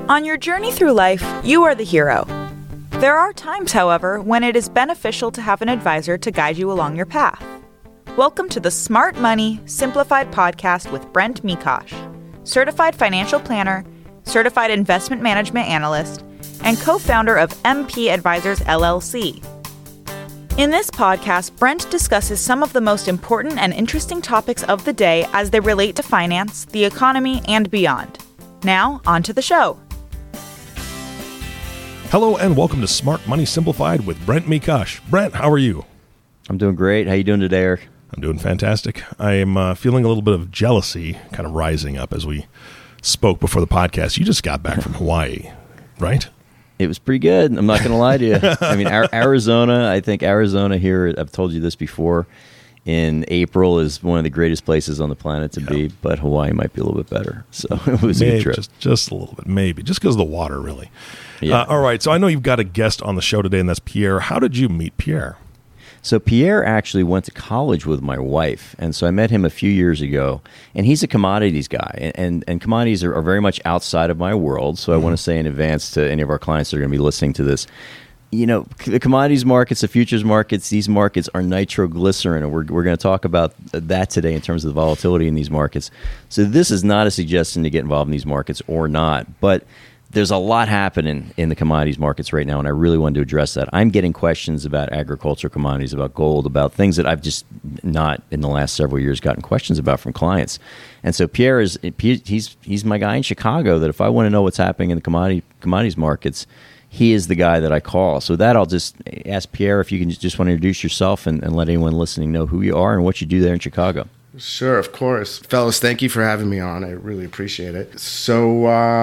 On your journey through life, you are the hero. There are times, however, when it is beneficial to have an advisor to guide you along your path. Welcome to the Smart Money Simplified podcast with Brent Mikosh, certified financial planner, certified investment management analyst, and co-founder of MP Advisors LLC. In this podcast, Brent discusses some of the most important and interesting topics of the day as they relate to finance, the economy, and beyond. Now, on to the show. Hello and welcome to Smart Money Simplified with Brent Mikosh. Brent, how are you? I'm doing great. How you doing today, Eric? I'm doing fantastic. I am feeling a little bit of jealousy kind of rising up as we spoke before the podcast. You just got back from Hawaii, right? It was pretty good. I'm not going to lie to you. I mean, Arizona, I think Arizona here, I've told you this before, in April is one of the greatest places on the planet to be, but Hawaii might be a little bit better. So it was a good trip. Just a little bit, maybe. Just because of the water, really. Yeah. All right, so I know you've got a guest on the show today, and that's Pierre. How did you meet Pierre? So Pierre actually went to college with my wife, and so I met him a few years ago, and he's a commodities guy, and commodities are very much outside of my world, so I want to say in advance to any of our clients that are going to be listening to this, you know, the commodities markets, the futures markets, these markets are nitroglycerin, and we're going to talk about that today in terms of the volatility in these markets. So this is not a suggestion to get involved in these markets or not, but there's a lot happening in the commodities markets right now, and I really wanted to address that. I'm getting questions about agricultural commodities, about gold, about things that I've just not in the last several years gotten questions about from clients. And so Pierre he's my guy in Chicago that if I want to know what's happening in the commodities markets, he is the guy that I call. So that I'll just ask Pierre if you can just want to introduce yourself and let anyone listening know who you are and what you do there in Chicago. Sure, of course. Fellas, thank you for having me on. I really appreciate it. So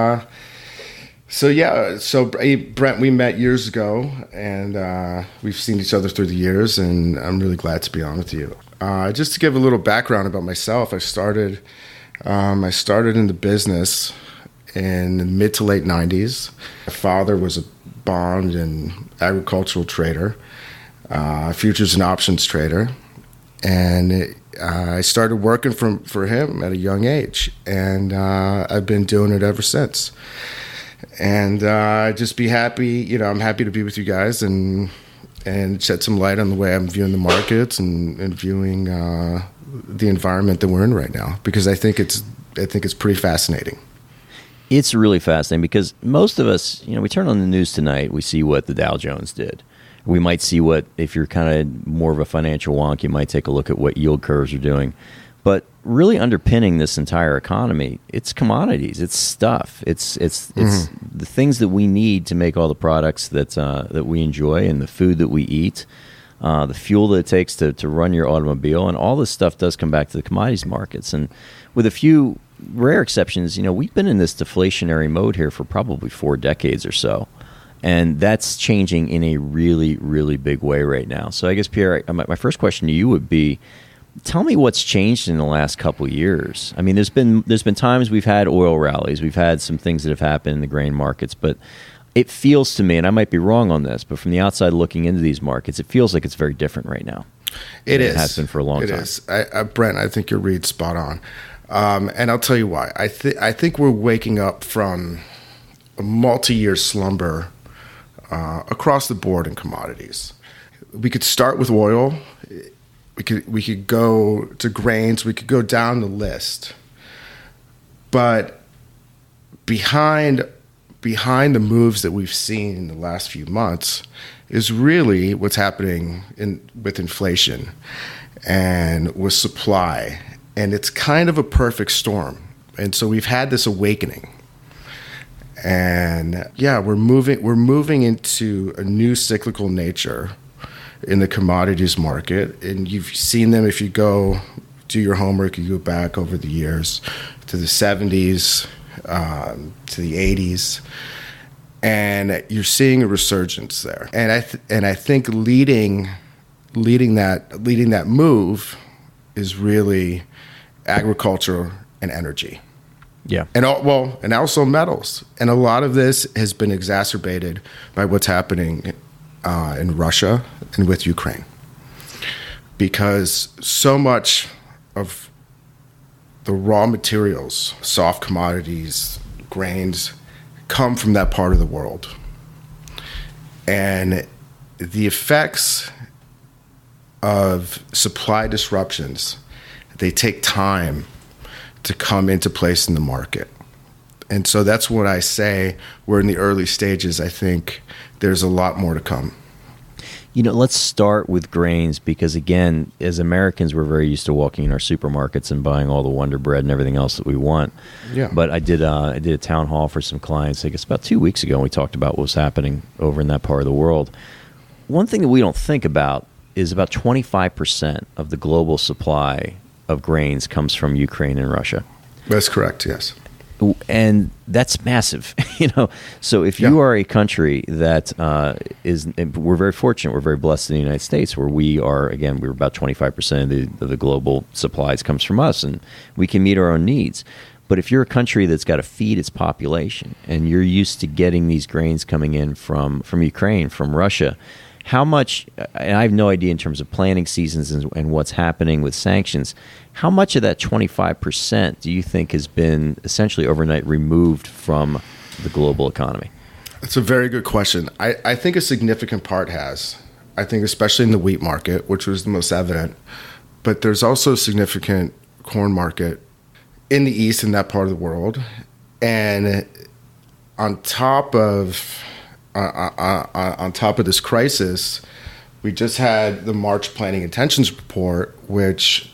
Brent, we met years ago, and we've seen each other through the years, and I'm really glad to be on with you. Just to give a little background about myself, I started in the business in the mid to late 90s. My father was a bond and agricultural trader, futures and options trader, and I started working for him at a young age, and I've been doing it ever since. And just be happy, you know, I'm happy to be with you guys and shed some light on the way I'm viewing the markets and viewing the environment that we're in right now, because I think it's pretty fascinating. It's really fascinating because most of us, you know, we turn on the news tonight, we see what the Dow Jones did. We might see what, if you're kind of more of a financial wonk, you might take a look at what yield curves are doing. But really underpinning this entire economy, it's commodities, it's stuff, it's the things that we need to make all the products that we enjoy and the food that we eat, the fuel that it takes to run your automobile, and all this stuff does come back to the commodities markets. And with a few rare exceptions, you know, we've been in this deflationary mode here for probably 4 decades or so. And that's changing in a really, really big way right now. So I guess, Pierre, my first question to you would be, tell me what's changed in the last couple of years. I mean, there's been times we've had oil rallies, we've had some things that have happened in the grain markets, but it feels to me, and I might be wrong on this, but from the outside looking into these markets, it feels like it's very different right now. It has been for a long time. It is. Brent, I think your read's spot on. And I'll tell you why. I think we're waking up from a multi-year slumber across the board in commodities. We could start with oil. We could go to grains. We could go down the list. But behind the moves that we've seen in the last few months is really what's happening with inflation and with supply. And it's kind of a perfect storm. And so we've had this awakening. And yeah, we're moving into a new cyclical nature in the commodities market, and you've seen them if you go do your homework. You go back over the years to the 70s, to the 80s, and you're seeing a resurgence there. And I think leading that move is really agriculture and energy. Yeah. And also metals. And a lot of this has been exacerbated by what's happening in Russia and with Ukraine, because so much of the raw materials, soft commodities, grains, come from that part of the world. And the effects of supply disruptions, they take time to come into place in the market. And so that's what I say. We're in the early stages. I think there's a lot more to come. Let's start with grains because, again, as Americans, we're very used to walking in our supermarkets and buying all the Wonder Bread and everything else that we want. Yeah. But I did a town hall for some clients, I guess about 2 weeks ago, and we talked about what was happening over in that part of the world. One thing that we don't think about is about 25% of the global supply of grains comes from Ukraine and Russia. That's correct, yes. And that's massive, So if you are a country that we're very fortunate, we're very blessed in the United States, where we're about 25% of the global supplies comes from us, and we can meet our own needs. But if you're a country that's got to feed its population, and you're used to getting these grains coming in from Ukraine, from Russia, how much, and I have no idea in terms of planting seasons and what's happening with sanctions, how much of that 25% do you think has been essentially overnight removed from the global economy? That's a very good question. I think a significant part has. I think especially in the wheat market, which was the most evident. But there's also a significant corn market in the East, in that part of the world. And on top of this crisis, we just had the March Planning Intentions Report, which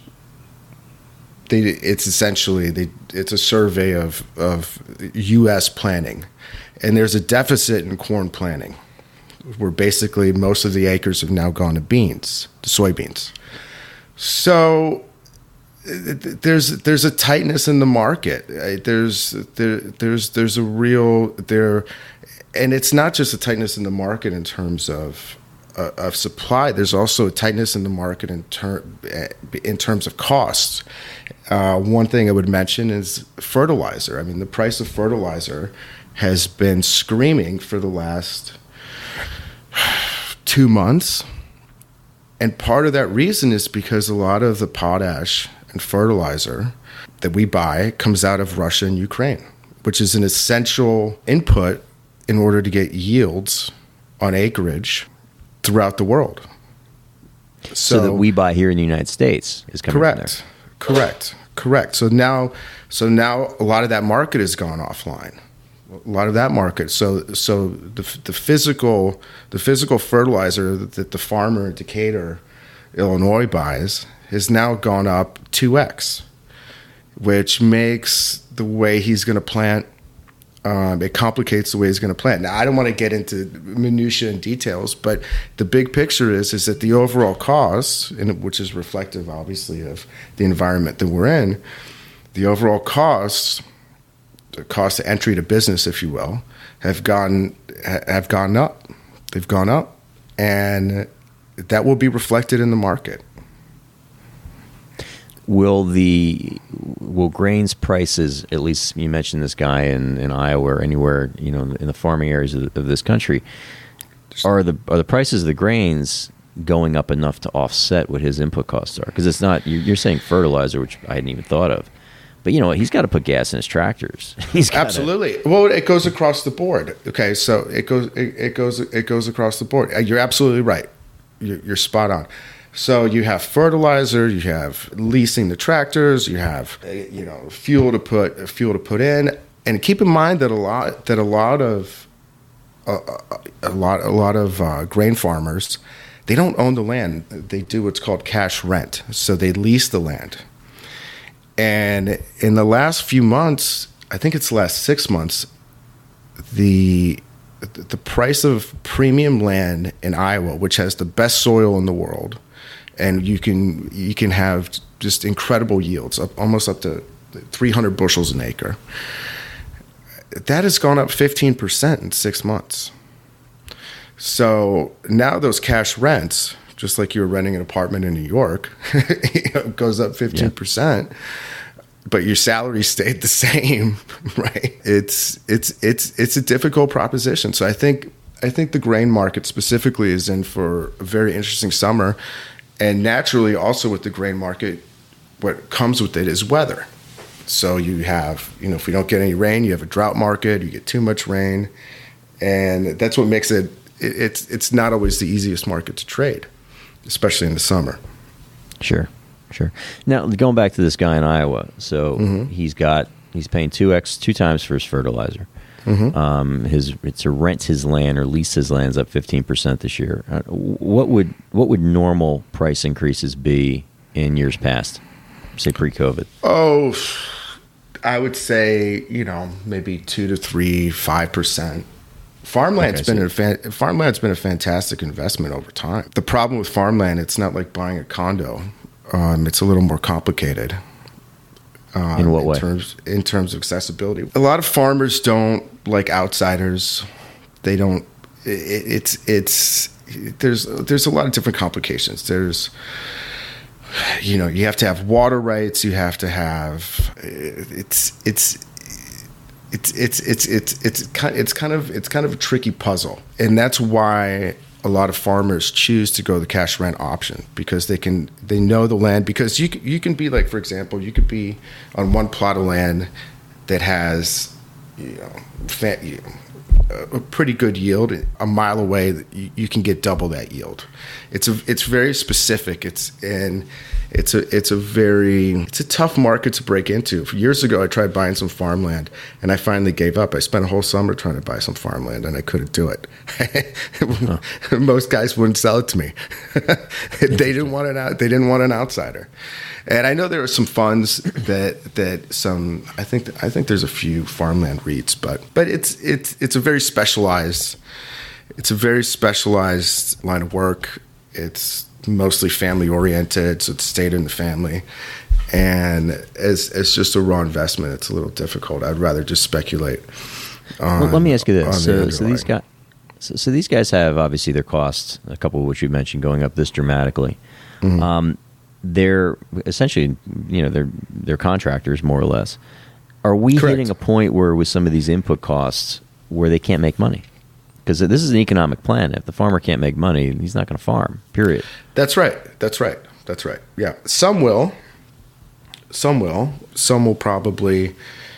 it's a survey of U.S. planning, and there's a deficit in corn planning, where basically most of the acres have now gone to soybeans. So there's a tightness in the market. There's a real there. And it's not just a tightness in the market in terms of supply. There's also a tightness in the market in terms of costs. One thing I would mention is fertilizer. I mean, the price of fertilizer has been screaming for the last 2 months. And part of that reason is because a lot of the potash and fertilizer that we buy comes out of Russia and Ukraine, which is an essential input in order to get yields on acreage throughout the world. So that we buy here in the United States is coming from there. Correct. So now a lot of that market has gone offline. A lot of that market. So the physical fertilizer that the farmer in Decatur, Illinois buys has now gone up 2x, which makes the way he's going to plant. It complicates the way he's going to plant. Now, I don't want to get into minutia and details, but the big picture is that the overall cost, which is reflective, obviously, of the environment that we're in, the overall costs, the cost of entry to business, if you will, have gone up. They've gone up, and that will be reflected in the market. Will grains prices, at least you mentioned this guy in Iowa or anywhere, in the farming areas of this country, are the prices of the grains going up enough to offset what his input costs are? Because it's not, you're saying fertilizer, which I hadn't even thought of. But he's got to put gas in his tractors. Absolutely. Well, it goes across the board. Okay, so it goes across the board. You're absolutely right. You're spot on. So you have fertilizer, you have leasing the tractors, you have fuel to put in, and keep in mind that a lot of grain farmers, they don't own the land. They do what's called cash rent. So they lease the land. And in the last few months, I think it's the last 6 months, the price of premium land in Iowa, which has the best soil in the world, and you can have just incredible yields, almost up to 300 bushels an acre. That has gone up 15% in 6 months. So now those cash rents, just like you were renting an apartment in New York, goes up 15%. Yeah. But your salary stayed the same, right? It's a difficult proposition. So I think the grain market specifically is in for a very interesting summer. And naturally, also with the grain market, what comes with it is weather. So you have, if we don't get any rain, you have a drought market, you get too much rain. And that's what makes it's not always the easiest market to trade, especially in the summer. Sure. Now, going back to this guy in Iowa, so he's paying 2 times for his fertilizer. To rent his land or lease his land's up 15% this year. What would normal price increases be in years past, say pre-COVID? Oh, I would say maybe 2 to 3, 5%. Farmland's been a fantastic investment over time. The problem with farmland, it's not like buying a condo. It's a little more complicated. In what way? In terms of accessibility, a lot of farmers don't like outsiders. They don't. There's a lot of different complications. There's, you have to have water rights. You have to have. It's kind of a tricky puzzle, and that's why a lot of farmers choose to go the cash rent option, because they know the land. Because you can be like, for example, you could be on one plot of land that has a pretty good yield. A mile away, you can get double that yield. It's very specific. It's a tough market to break into. Years ago, I tried buying some farmland, and I finally gave up. I spent a whole summer trying to buy some farmland, and I couldn't do it. Most guys wouldn't sell it to me. They didn't want an outsider. And I know there are some funds that some. I think there's a few farmland REITs, but it's a very specialized. It's a very specialized line of work. It's mostly family oriented, so it's stayed in the family. And as just a raw investment, it's a little difficult. I'd rather just speculate. Let me ask you this: so these guys have obviously their costs, a couple of which you mentioned, going up this dramatically. They're essentially, they're contractors more or less. Are we Correct. hitting a point where, with some of these input costs, where they can't make money? Because this is an economic plan. If the farmer can't make money, he's not going to farm, period. That's right. Yeah. Some will. Some will probably.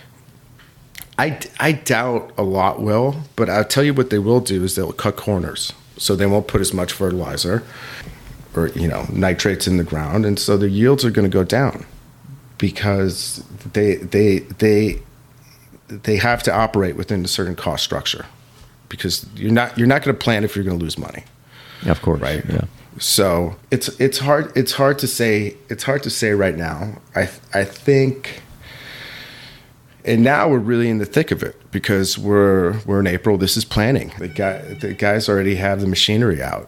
I doubt a lot will, but I'll tell you what they will do is they'll cut corners. So they won't put as much fertilizer or, nitrates in the ground. And so the yields are going to go down because they have to operate within a certain cost structure. Because you're not going to plant if you're going to lose money. Of course, right? Yeah. So it's hard to say right now. I think, and now we're really in the thick of it because we're in April. This is planning. The guys already have the machinery out.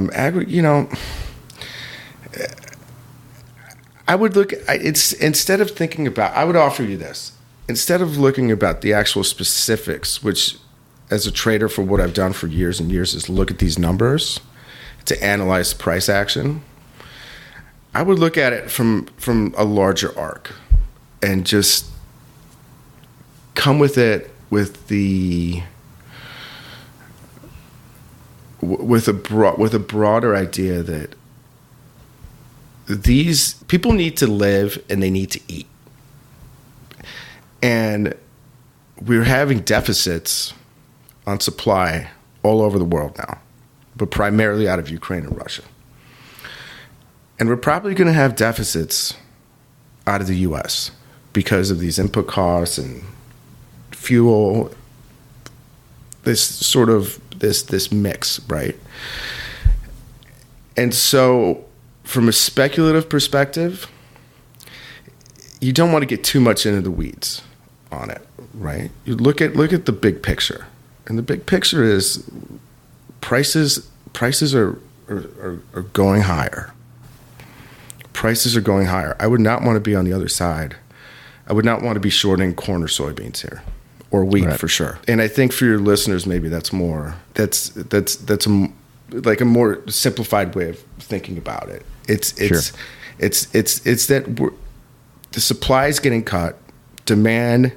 I would look. Instead of thinking about. I would offer you this instead of looking about the actual specifics, which, as a trader, for what I've done for years and years, is look at these numbers to analyze price action. I would look at it from a larger arc and just come with it with a broader idea that these people need to live and they need to eat. And we're having deficits on supply all over the world now, but primarily out of Ukraine and Russia. And we're probably going to have deficits out of the U.S. because of these input costs and fuel, this mix, right? And so from a speculative perspective, you don't want to get too much into the weeds on it, right? You look at the big picture. And the big picture is prices are going higher. Prices are going higher. I would not want to be on the other side. I would not want to be shorting corn or soybeans here, or wheat, right, for sure. And I think for your listeners, maybe that's a more simplified way of thinking about it. It's that the supply is getting cut, demand.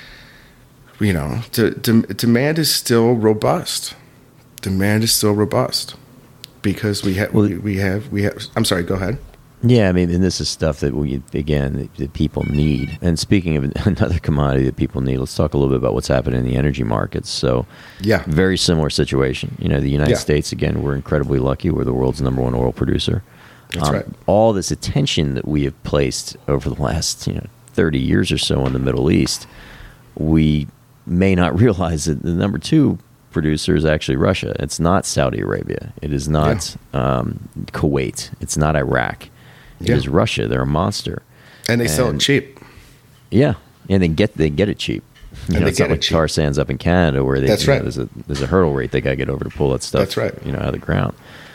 Demand is still robust. Demand is still robust because we have. I'm sorry. Go ahead. Yeah, I mean, and this is stuff that that people need. And speaking of another commodity that people need, let's talk a little bit about what's happening in the energy markets. So, Yeah. very similar situation. The United States, again, we're incredibly lucky. We're the world's number one oil producer. That's right. All this attention that we have placed over the last 30 years or so in the Middle East, we may not realize that the number two producer is actually Russia. It's not Saudi Arabia. It is not Kuwait. It's not Iraq. It is Russia. They're a monster, And they sell it cheap. Yeah, and they get it cheap. It's not like tar sands up in Canada where That's right. There's a hurdle rate they got to get over to pull that stuff. That's right. Out of the ground.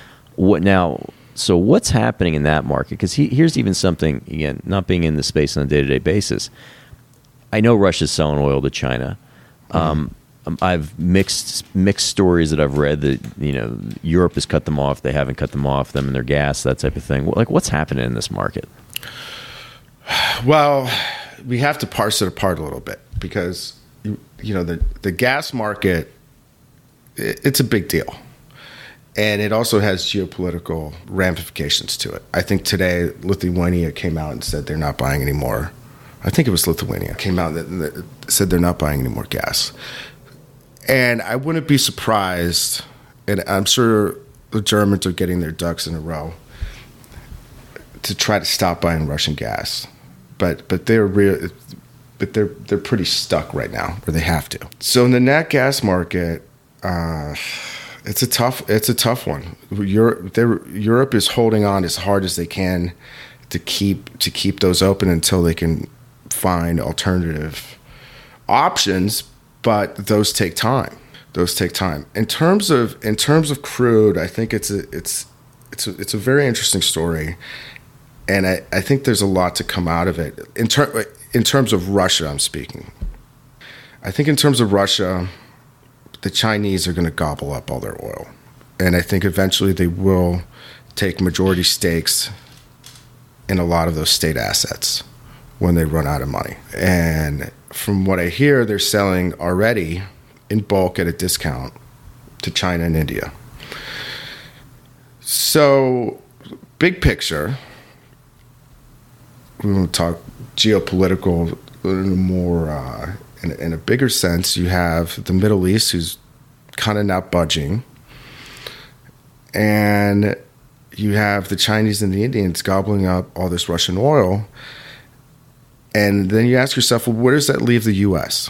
So what's happening in that market? Because here's even something, again, not being in the space on a day-to-day basis. I know Russia's selling oil to China. I've mixed stories that I've read that Europe has cut them off. They haven't cut them off. Them and their gas, that type of thing. Like, what's happening in this market? Well, we have to parse it apart a little bit because the gas market, it's a big deal, and it also has geopolitical ramifications to it. I think today Lithuania came out and said they're not buying any more. I think it was Lithuania came out and said they're not buying any more gas. And I wouldn't be surprised, and I'm sure the Germans are getting their ducks in a row to try to stop buying Russian gas, but they're pretty stuck right now where they have to. So in the nat gas market, it's a tough one. Europe is holding on as hard as they can to keep those open until they can find alternative options. But those take time. In terms of crude, I think it's a very interesting story, and I think there's a lot to come out of it. In terms of Russia, I'm speaking. I think in terms of Russia, the Chinese are going to gobble up all their oil, and I think eventually they will take majority stakes in a lot of those state assets when they run out of money. And from what I hear, they're selling already in bulk at a discount to China and India. So, big picture, we want to talk geopolitical more in a bigger sense. You have the Middle East, who's kind of not budging, and you have the Chinese and the Indians gobbling up all this Russian oil. And then you ask yourself, well, where does that leave the U.S.?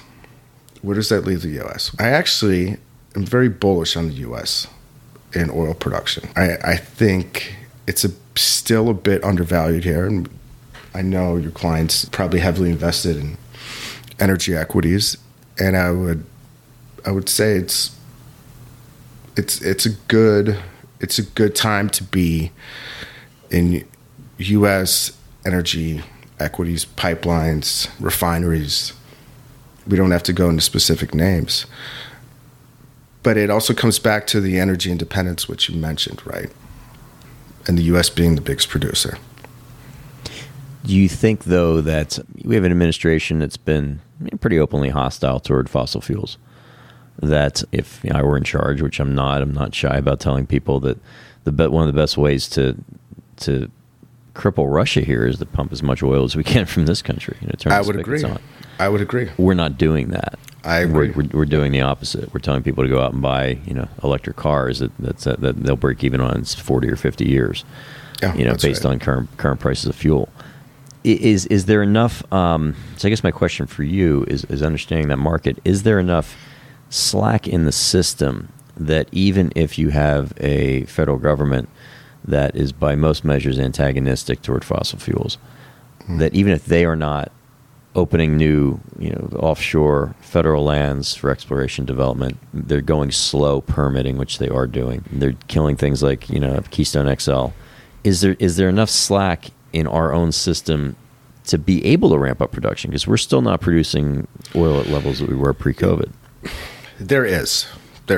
I actually am very bullish on the U.S. in oil production. I think it's still a bit undervalued here, and I know your clients probably heavily invested in energy equities, and I would say it's a good time to be in U.S. energy equities, pipelines, refineries. We don't have to go into specific names. But it also comes back to the energy independence, which you mentioned, right? And the U.S. being the biggest producer. Do you think, though, that we have an administration that's been pretty openly hostile toward fossil fuels? That if I were in charge, which I'm not shy about telling people that one of the best ways to cripple Russia here is to pump as much oil as we can from this country. I would agree. We're not doing that. I agree. We're doing the opposite. We're telling people to go out and buy electric cars that they'll break even on in 40 or 50 years. Based on current prices of fuel. Is there enough? So I guess my question for you is understanding that market. Is there enough slack in the system that even if you have a federal government that is by most measures antagonistic toward fossil fuels, that even if they are not opening new, offshore federal lands for exploration development, they're going slow permitting, which they are doing. They're killing things like, Keystone XL. Is there enough slack in our own system to be able to ramp up production? Because we're still not producing oil at levels that we were pre-COVID. There is.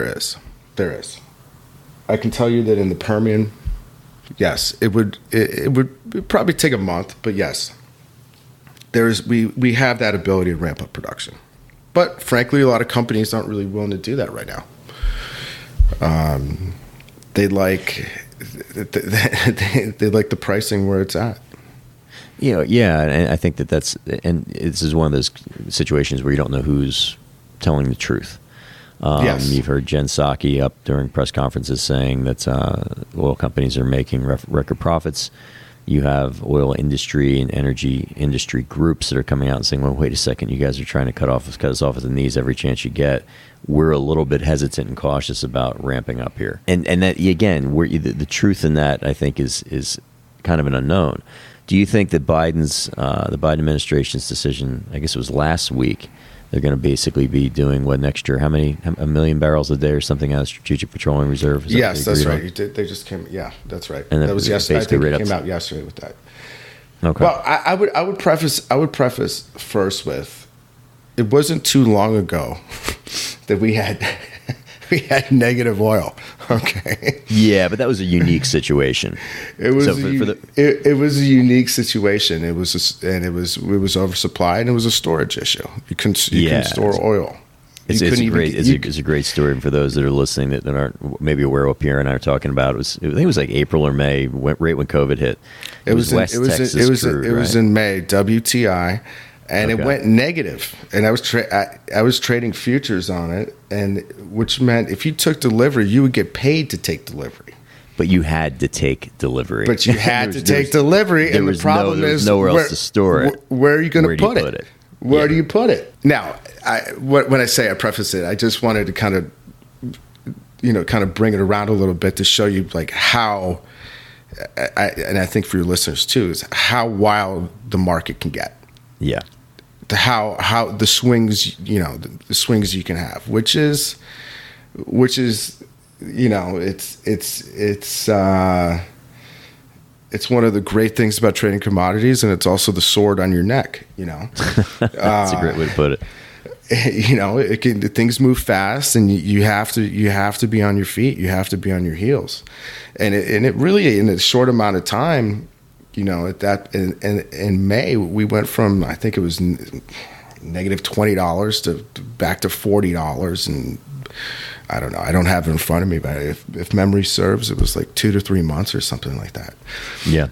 I can tell you that in the Permian, yes, it would probably take a month, but yes, we have that ability to ramp up production. But frankly, a lot of companies aren't really willing to do that right now. They like they like the pricing where it's at. Yeah, and I think and this is one of those situations where you don't know who's telling the truth. Yes. You've heard Jen Psaki up during press conferences saying that oil companies are making record profits. You have oil industry and energy industry groups that are coming out and saying, well, wait a second, you guys are trying to cut us off at the knees every chance you get. We're a little bit hesitant and cautious about ramping up here. And that, again, the truth in that, I think, is kind of an unknown. Do you think that the Biden administration's decision, I guess it was last week, they're going to basically be doing what next year? How many? 1 million barrels a day or something out of Strategic Petroleum Reserve? Yes, that's right. They just came. Yeah, that's right. And that was yesterday. I think right it came out yesterday with that. Okay. Well, I would preface first with, it wasn't too long ago that we had negative oil. Okay. Yeah, but that was a unique situation. It was it was a unique situation. It was oversupply, and it was a storage issue. You couldn't store oil. It's a great story for those that are listening that aren't maybe aware of what Pierre and I are talking about. I think it was like April or May, right when COVID hit. It was in May. WTI. And it went negative, and I was trading futures on it, and which meant if you took delivery, you would get paid to take delivery. But you had to take delivery. But you had to take delivery, and the problem is nowhere else to store it. Where are you going to put it? Where do you put it? Now, when I say I preface it, I just wanted to kind of bring it around a little bit to show you like how, and I think for your listeners too, is how wild the market can get. Yeah. How the swings, the swings you can have, which is it's one of the great things about trading commodities, and it's also the sword on your neck. That's a great way to put it. Things move fast, and you have to be on your feet. You have to be on your heels, and it really, in a short amount of time. At that in May, we went from, I think it was negative $20 to back to $40, and I don't know. I don't have it in front of me, but if memory serves, it was like 2 to 3 months or something like that. Yeah,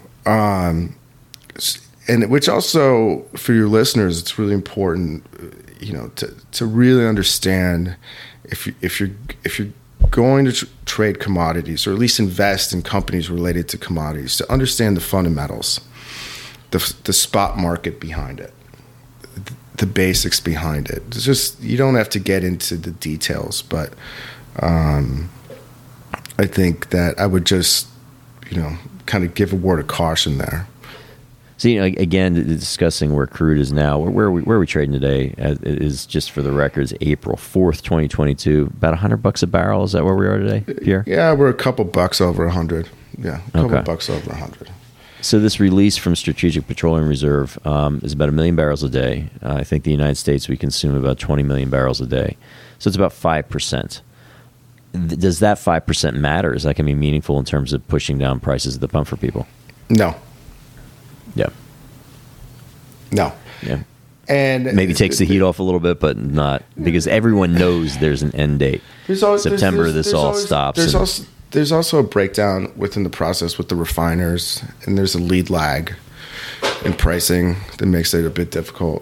and which also for your listeners, it's really important, to really understand if you're going to trade commodities, or at least invest in companies related to commodities, to understand the fundamentals, the spot market behind it, the basics behind it. It's just, you don't have to get into the details, but I think that I would just, kind of give a word of caution there. So, again, discussing where crude is now, where are we trading today? It is, just for the records, April 4th, 2022, about $100 a barrel. Is that where we are today, Pierre? Yeah, we're a couple bucks over 100. Yeah, a couple bucks over 100. So this release from Strategic Petroleum Reserve is about 1 million barrels a day. I think the United States, we consume about 20 million barrels a day. So it's about 5%. Does that 5% matter? Is that going to be meaningful in terms of pushing down prices at the pump for people? No. Yeah. No. Yeah. And maybe takes the heat off a little bit, but not, because everyone knows there's an end date. September, this all stops. There's also a breakdown within the process with the refiners, and there's a lead lag in pricing that makes it a bit difficult.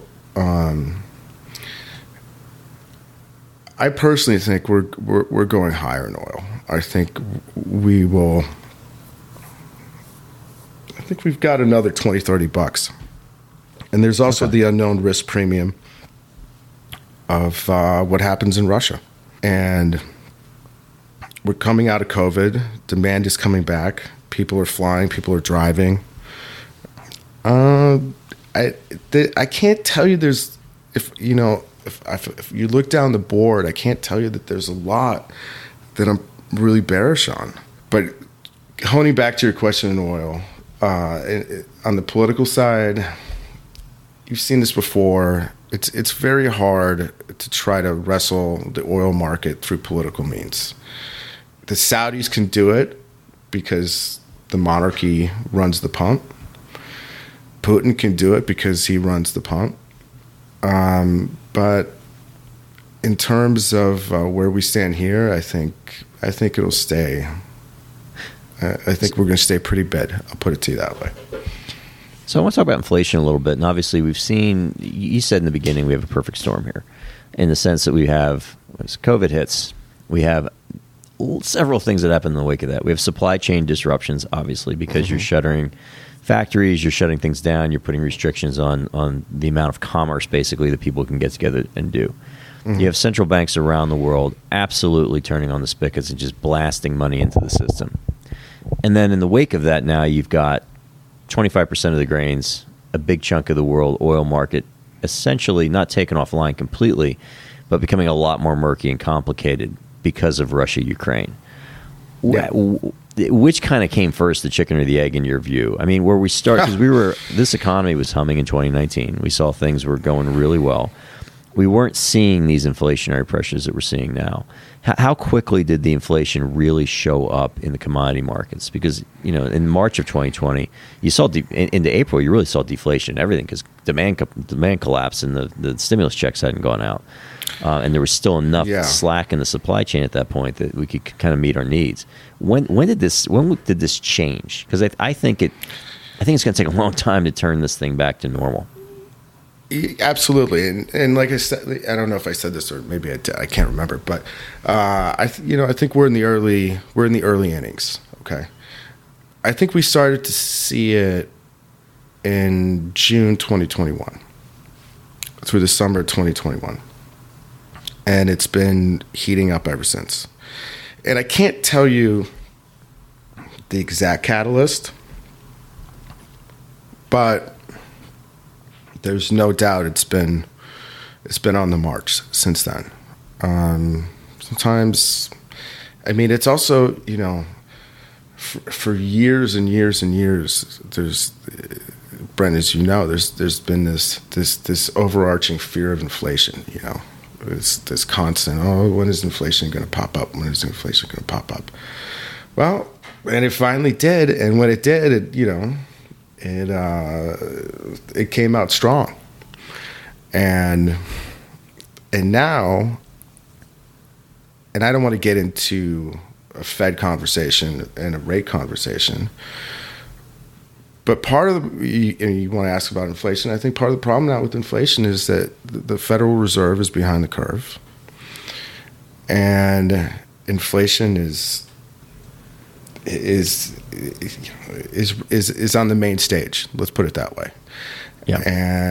I personally think we're going higher in oil. I think we will. I think we've got another $20-$30, and there's also the unknown risk premium of what happens in Russia, and we're coming out of COVID. Demand is coming back. People are flying. People are driving. I can't tell you if you look down the board, I can't tell you that there's a lot that I'm really bearish on. But honing back to your question in oil. On the political side, you've seen this before. It's very hard to try to wrestle the oil market through political means. The Saudis can do it because the monarchy runs the pump. Putin can do it because he runs the pump. But in terms of where we stand here, I think it'll stay. I think we're going to stay pretty bid. I'll put it to you that way. So I want to talk about inflation a little bit. And obviously we've seen, you said in the beginning, we have a perfect storm here in the sense that we have, as COVID hits, we have several things that happen in the wake of that. We have supply chain disruptions, obviously, because you're shuttering factories, you're shutting things down, you're putting restrictions on the amount of commerce, basically, that people can get together and do. You have central banks around the world absolutely turning on the spigots and just blasting money into the system. And then in the wake of that, now you've got 25% of the grains, a big chunk of the world oil market, essentially not taken offline completely, but becoming a lot more murky and complicated because of Russia-Ukraine. Yeah. Which kind of came first, the chicken or the egg, in your view? I mean, where we start, because this economy was humming in 2019. We saw things were going really well. We weren't seeing these inflationary pressures that we're seeing now. How quickly did the inflation really show up in the commodity markets? Because, in March of 2020, you saw into April, you really saw deflation in everything because demand collapsed and the stimulus checks hadn't gone out. And there was still enough slack in the supply chain at that point that we could kind of meet our needs. When did this change? Because I think it's going to take a long time to turn this thing back to normal. Absolutely, and like I said, I don't know if I said this or maybe I did, I can't remember, but I think we're in the early innings. Okay, I think we started to see it in June 2021 through the summer of 2021, and it's been heating up ever since. And I can't tell you the exact catalyst, but there's no doubt it's been on the march since then. Sometimes, I mean, it's also, for years and years and years, there's, Brent, as you know, there's been this overarching fear of inflation. This constant, when is inflation going to pop up? When is inflation going to pop up? Well, and it finally did, and when it did, it came out strong, and now, and I don't want to get into a Fed conversation and a rate conversation, but part of you want to ask about inflation. I think part of the problem now with inflation is that the Federal Reserve is behind the curve, and inflation is on the main stage. Let's put it that way. Yeah.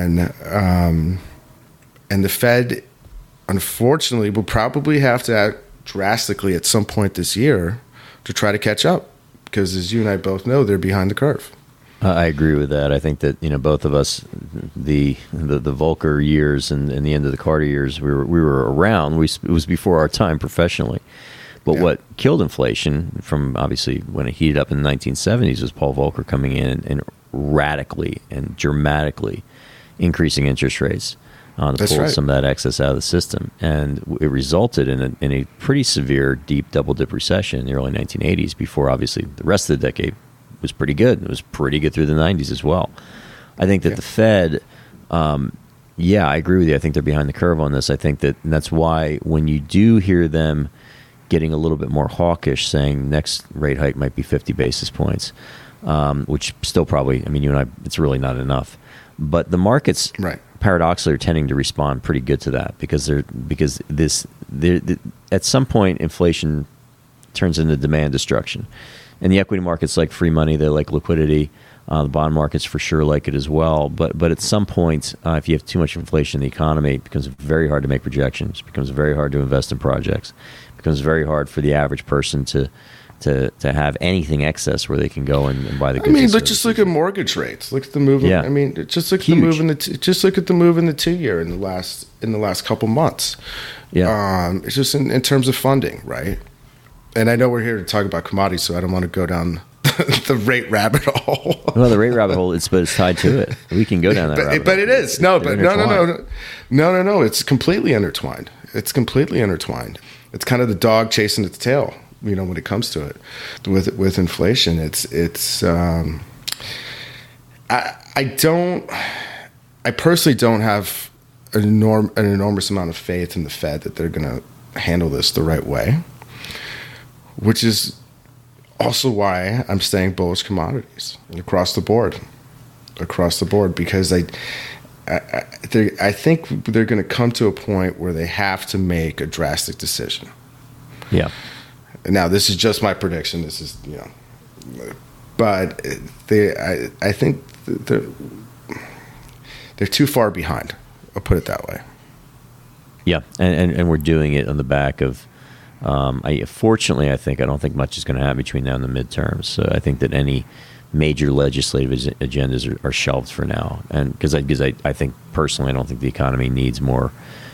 And the Fed, unfortunately, will probably have to act drastically at some point this year to try to catch up, because as you and I both know, they're behind the curve. I agree with that. I think that both of us, the Volcker years and the end of the Carter years, we were around. It was before our time professionally. But what killed inflation, from obviously when it heated up in the 1970s, was Paul Volcker coming in and radically and dramatically increasing interest rates to pull some of that excess out of the system. And it resulted in a pretty severe, deep double-dip recession in the early 1980s, before obviously the rest of the decade was pretty good. It was pretty good through the 90s as well. I think that the Fed, I agree with you. I think they're behind the curve on this. I think that's why when you do hear them getting a little bit more hawkish, saying next rate hike might be 50 basis points, which still probably, you and I, it's really not enough. But the markets, paradoxically, are tending to respond pretty good to that, because at some point inflation turns into demand destruction. And the equity markets like free money, they like liquidity. The bond markets for sure like it as well. But at some point, if you have too much inflation in the economy, it becomes very hard to make projections. It becomes very hard to invest in projects. It becomes very hard for the average person to have anything excess where they can go and buy the goods. Let's just look at mortgage rates. Look at the move. Yeah. Just look at the move in the 2-year in the last couple months. Yeah. It's just in terms of funding, right? And I know we're here to talk about commodities, so I don't want to go down the rate rabbit hole. Well, the rate rabbit hole, but it's tied to it. We can go down that rabbit hole. But it is. No. It's completely intertwined. It's kind of the dog chasing its tail, when it comes to it. With inflation, I personally don't have an enormous amount of faith in the Fed that they're going to handle this the right way, which is also why I'm staying bullish commodities across the board, because I think they're going to come to a point where they have to make a drastic decision. Yeah. Now, this is just my prediction. This is, but I think they're too far behind. I'll put it that way. Yeah, and we're doing it on the back of. Fortunately, I don't think much is going to happen between now and the midterms. So I think that any major legislative agendas are shelved for now, and because I think personally, I don't think the economy needs more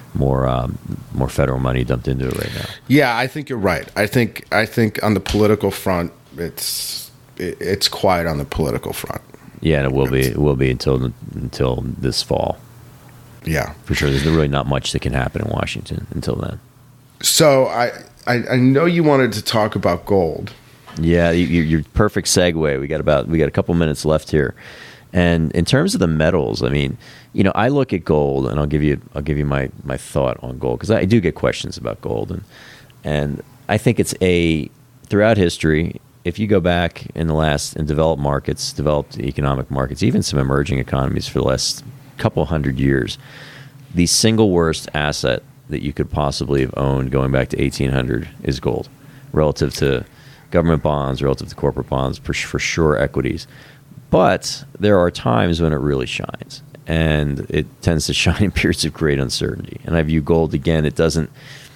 federal money dumped into it right now. Yeah, I think you're right. I think on the political front, it's quiet on the political front. Yeah, and it will be until this fall. Yeah, for sure. There's really not much that can happen in Washington until then. So I know you wanted to talk about gold. Yeah, your perfect segue. We got a couple minutes left here, and in terms of the metals, I mean, I look at gold, and I'll give you my thought on gold, because I do get questions about gold, and I think it's throughout history. If you go back in developed markets, developed economic markets, even some emerging economies for the last couple hundred years, the single worst asset that you could possibly have owned going back to 1800 is gold, relative to government bonds, relative to corporate bonds, for sure equities. But there are times when it really shines, and it tends to shine in periods of great uncertainty. And I view gold, again, it doesn't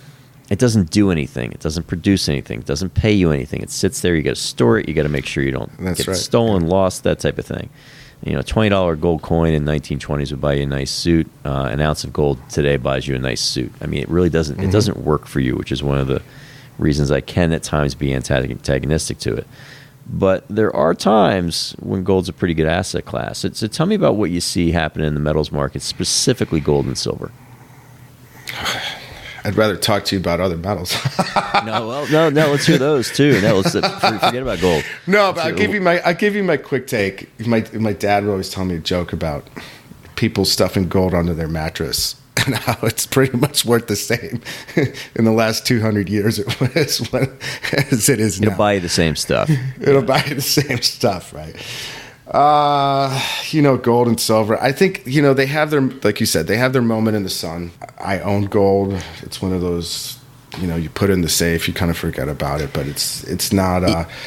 do anything. It doesn't produce anything. It doesn't pay you anything. It sits there. You got to store it. You got to make sure you don't get stolen, lost, that type of thing. $20 gold coin in 1920s would buy you a nice suit. An ounce of gold today buys you a nice suit. I mean, it really doesn't. Mm-hmm. It doesn't work for you, which is one of the reasons I can at times be antagonistic to it. But there are times when gold's a pretty good asset class. So tell me about what you see happening in the metals market, specifically gold and silver. I'd rather talk to you about other metals. No, let's hear those too. No, let's forget about gold. No, but I'll give you my quick take. My dad would always tell me a joke about people stuffing gold under their mattress and how it's pretty much worth the same in the last 200 years as it is now. It'll buy you the same stuff. It'll buy you the same stuff, right? Gold and silver. I think, they have their, like you said, they have their moment in the sun. I own gold. It's one of those, you put it in the safe, you kind of forget about it, but it's not,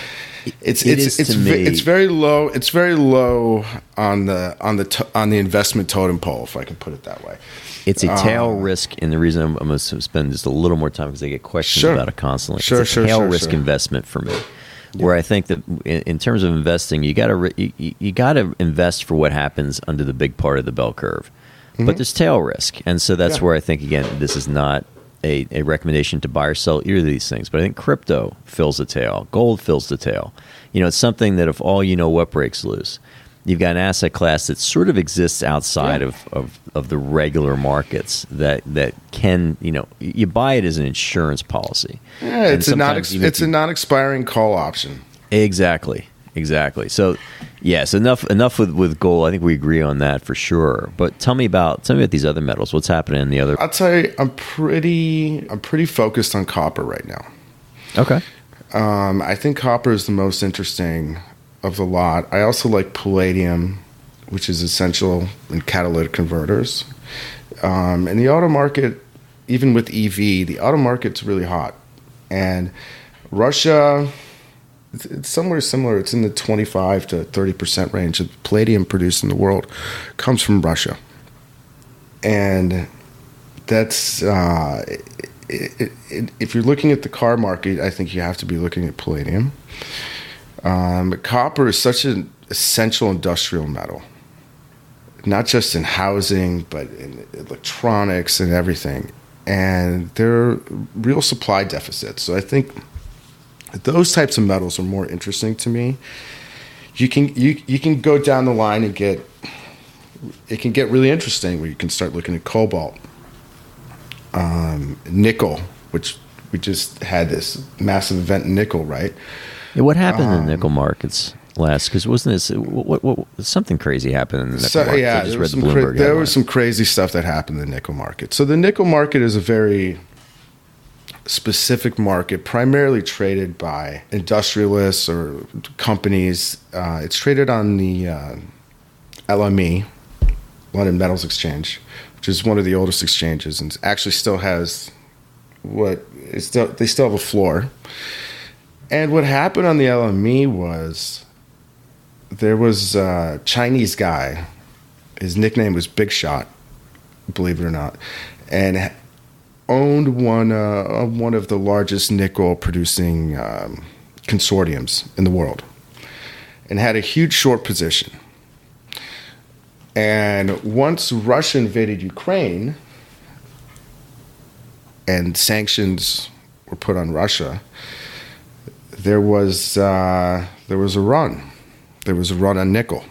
it's very low. It's very low on the investment totem pole, if I can put it that way. It's a tail risk, and the reason I'm going to spend just a little more time because I get questions about it constantly. It's a tail risk investment for me. Yeah. Where I think that in terms of investing, you got to invest for what happens under the big part of the bell curve, but there's tail risk, and so that's where I think, again, this is not a recommendation to buy or sell either of these things, but I think crypto fills the tail, gold fills the tail. It's something that if all you know what breaks loose, you've got an asset class that sort of exists outside of the regular markets that can, you buy it as an insurance policy. Yeah, it's a non-expiring call option. Exactly. So, yes, enough with gold. I think we agree on that for sure. But tell me about these other metals. What's happening in the other? I'll tell you, I'm pretty focused on copper right now. Okay. I think copper is the most interesting of the lot. I also like palladium, which is essential in catalytic converters. And the auto market, even with EV, the auto market's really hot. And Russia, it's somewhere similar. It's in the 25 to 30% range of palladium produced in the world comes from Russia. And that's, if you're looking at the car market, I think you have to be looking at palladium. Copper is such an essential industrial metal, not just in housing, but in electronics and everything. And there are real supply deficits. So I think those types of metals are more interesting to me. You can go down the line and it can get really interesting where you can start looking at cobalt, nickel, which we just had this massive event in nickel, right? Yeah, what happened in the nickel markets last? Because wasn't this what something crazy happened in the nickel market? Yeah, there was some crazy stuff that happened in the nickel market. So the nickel market is a very specific market, primarily traded by industrialists or companies. It's traded on the LME, London Metals Exchange, which is one of the oldest exchanges, and actually still has they still have a floor. And what happened on the LME was there was a Chinese guy. His nickname was Big Shot, believe it or not, and owned one of the largest nickel producing consortiums in the world, and had a huge short position. And once Russia invaded Ukraine and sanctions were put on Russia, there was a run. There was a run on nickel.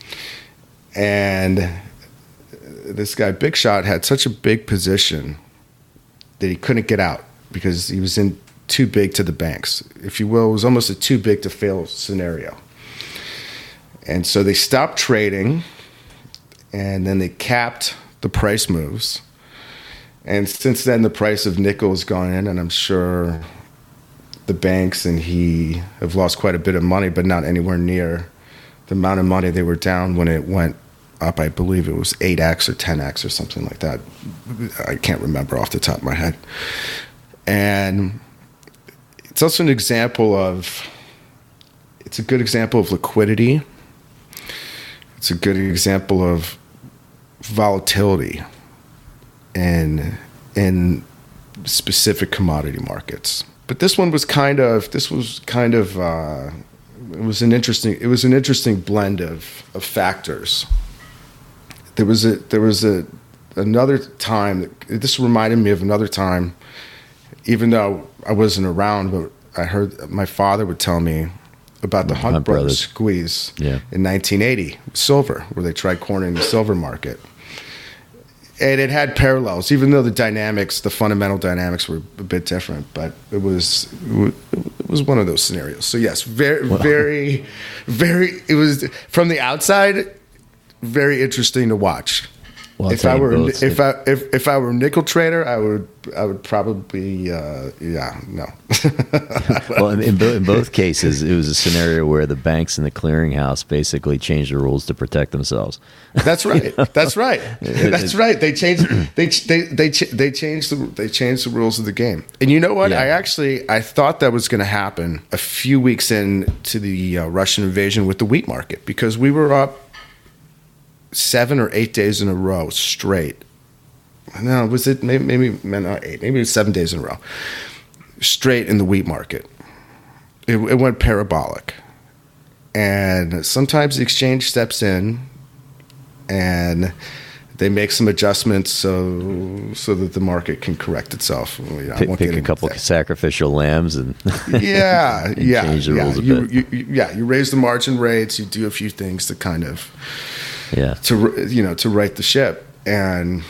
And this guy, Big Shot, had such a big position that he couldn't get out because he was in too big to the banks. If you will, it was almost a too big to fail scenario. And so they stopped trading, and then they capped the price moves. And since then, the price of nickel has gone in, and I'm sure the banks and he have lost quite a bit of money, but not anywhere near the amount of money they were down when it went up. I believe it was 8x or 10x or something like that. I can't remember off the top of my head. And it's also it's a good example of liquidity. It's a good example of volatility in specific commodity markets. But this was an interesting blend of factors. There was another time this reminded me of another time, even though I wasn't around, but I heard my father would tell me about the Hunt Brothers squeeze in 1980, silver, where they tried cornering the silver market. And it had parallels, even though the fundamental dynamics were a bit different. But it was one of those scenarios. So yes, very, it was from the outside, very interesting to watch. Well, if I were a nickel trader, I would probably no. Well, in both cases, it was a scenario where the banks and the clearinghouse basically changed the rules to protect themselves. That's right. That's right. That's right. They changed the rules of the game. And you know what? Yeah. I thought that was going to happen a few weeks into the Russian invasion with the wheat market, because we were up 7 or 8 days in a row straight. No, was it maybe not 8? Maybe it was 7 days in a row straight in the wheat market. It went parabolic, and sometimes the exchange steps in and they make some adjustments so that the market can correct itself. Pick a couple of sacrificial lambs and change the rules a bit. You raise the margin rates. You do a few things to kind of. To right the ship, and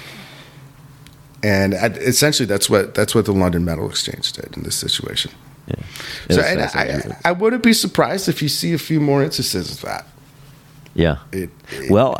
essentially that's what the London Metal Exchange did in this situation. Yeah. So I wouldn't be surprised if you see a few more instances of that. Yeah. Well,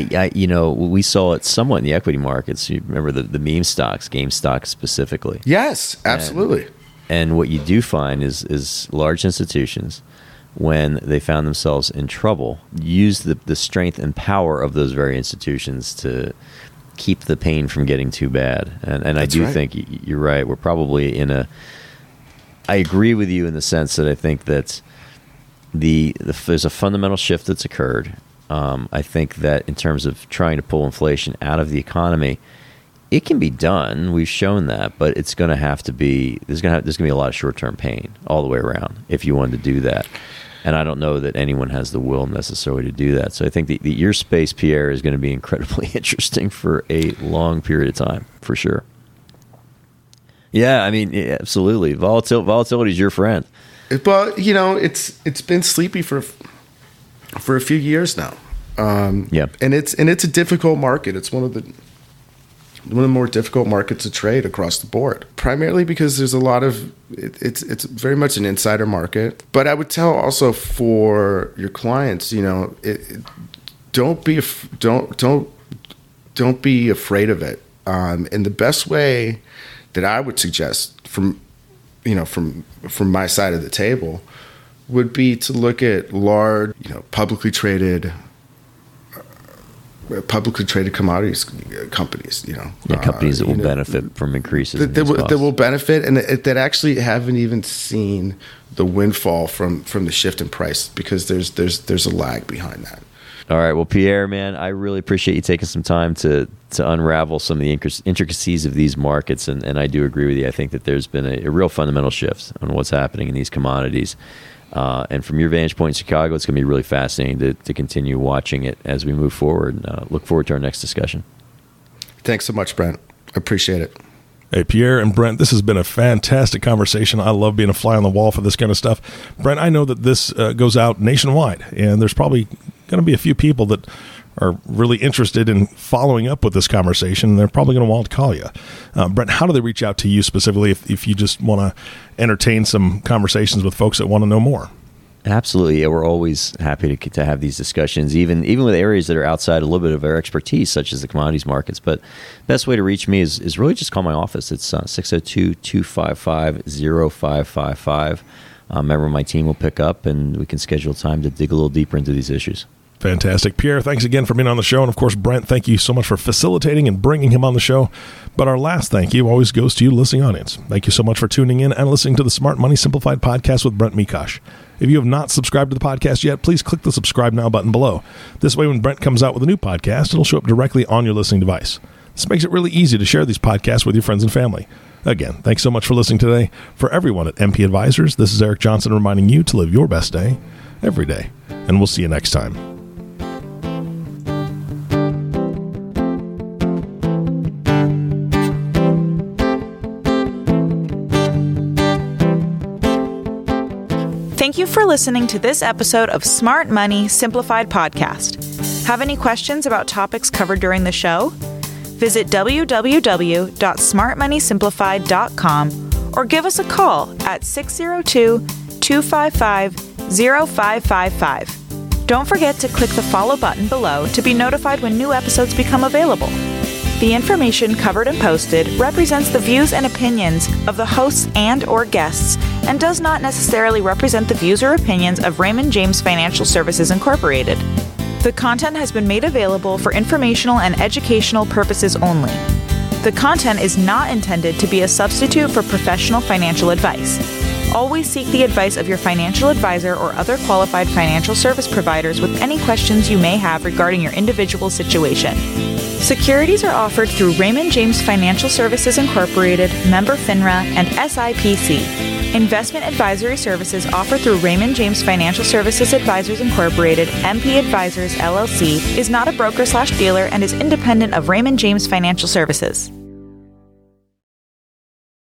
we saw it somewhat in the equity markets. You remember the meme stocks, GameStop specifically. Yes, absolutely. And what you do find is large institutions, when they found themselves in trouble, use the strength and power of those very institutions to keep the pain from getting too bad. And I do think you're right. We're probably I agree with you in the sense that I think that there's a fundamental shift that's occurred. I think that in terms of trying to pull inflation out of the economy, it can be done. We've shown that, but it's going to have to be. There's going to be a lot of short-term pain all the way around if you wanted to do that. And I don't know that anyone has the will necessarily to do that. So I think your space, Pierre, is going to be incredibly interesting for a long period of time, for sure. Yeah, I mean, absolutely. Volatility is your friend. But it's been sleepy for a few years now. And it's a difficult market. It's one of the more difficult markets to trade across the board, primarily because there's a lot of it's very much an insider market. But I would tell also for your clients, don't be afraid of it. And the best way that I would suggest from my side of the table would be to look at large, publicly traded commodities companies. Companies that will benefit from increases that will benefit, and that actually haven't even seen the windfall from the shift in price, because there's a lag behind that. All right. Well, Pierre, man, I really appreciate you taking some time to unravel some of the intricacies of these markets. And I do agree with you. I think that there's been a real fundamental shift on what's happening in these commodities. And from your vantage point in Chicago, it's going to be really fascinating to continue watching it as we move forward. Look forward to our next discussion. Thanks so much, Brent. I appreciate it. Hey, Pierre and Brent, this has been a fantastic conversation. I love being a fly on the wall for this kind of stuff. Brent, I know that this goes out nationwide, and there's probably going to be a few people that are really interested in following up with this conversation. They're probably going to want to call you. Brent, how do they reach out to you specifically if you just want to entertain some conversations with folks that want to know more? Absolutely. Yeah, we're always happy to have these discussions, even with areas that are outside a little bit of our expertise, such as the commodities markets. But best way to reach me is really just call my office. It's 602-255-0555. A member of my team will pick up, and we can schedule time to dig a little deeper into these issues. Fantastic. Pierre, thanks again for being on the show. And, of course, Brent, thank you so much for facilitating and bringing him on the show. But our last thank you always goes to you, listening audience. Thank you so much for tuning in and listening to the Smart Money Simplified podcast with Brent Mekosh. If you have not subscribed to the podcast yet, please click the subscribe now button below. This way, when Brent comes out with a new podcast, it'll show up directly on your listening device. This makes it really easy to share these podcasts with your friends and family. Again, thanks so much for listening today. For everyone at MP Advisors, this is Eric Johnson reminding you to live your best day every day. And we'll see you next time. Thank you for listening to this episode of Smart Money Simplified Podcast. Have any questions about topics covered during the show? Visit www.smartmoneysimplified.com or give us a call at 602-255-0555. Don't forget to click the follow button below to be notified when new episodes become available. The information covered and posted represents the views and opinions of the hosts and/or guests and does not necessarily represent the views or opinions of Raymond James Financial Services Incorporated. The content has been made available for informational and educational purposes only. The content is not intended to be a substitute for professional financial advice. Always seek the advice of your financial advisor or other qualified financial service providers with any questions you may have regarding your individual situation. Securities are offered through Raymond James Financial Services Incorporated, member FINRA, and SIPC. Investment advisory services offered through Raymond James Financial Services Advisors Incorporated, MP Advisors, LLC, is not a broker/dealer and is independent of Raymond James Financial Services.